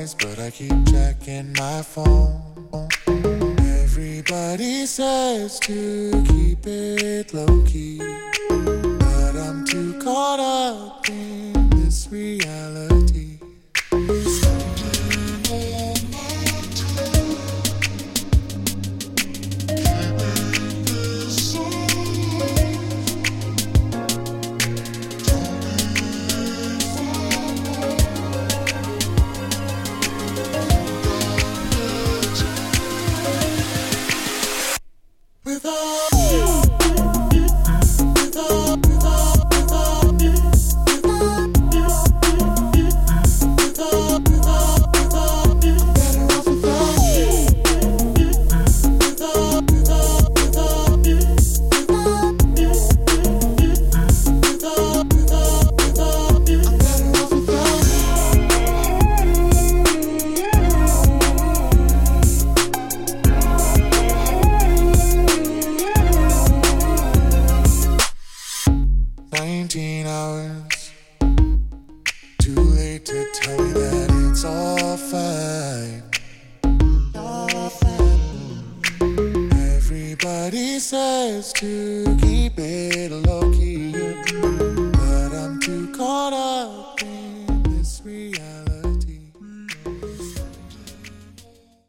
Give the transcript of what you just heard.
eyes, but I keep checking my phone. Everybody says to keep it low key, but I'm too caught up in this reality. Everybody says to keep it